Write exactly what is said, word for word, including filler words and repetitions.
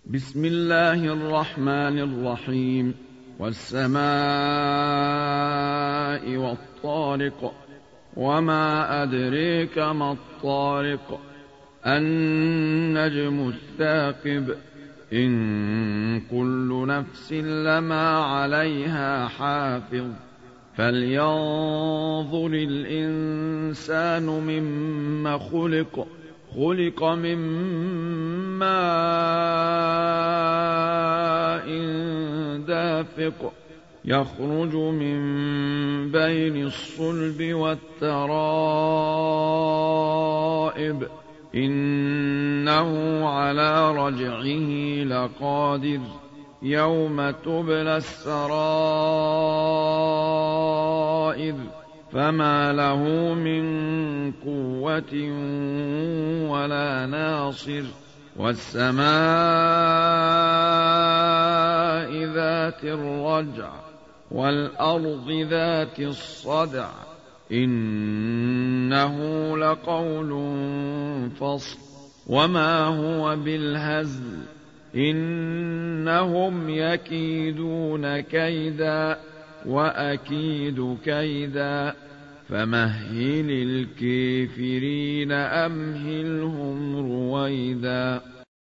بسم الله الرحمن الرحيم. والسماء والطارق وما أدريك ما الطارق النجم الثاقب إن كل نفس لما عليها حافظ فلينظر الإنسان مما خلق خلق من ماء دافق يخرج من بين الصلب والترائب إنه على رجعه لقادر يوم تبلى السرائر فما له من قوة ولا ناصر والسماء ذات الرجع والأرض ذات الصدع إنه لقول فصل وما هو بالهزل إنهم يكيدون كيدا وأكيد كيدا فمهل الكافرين أمهلهم رويدا.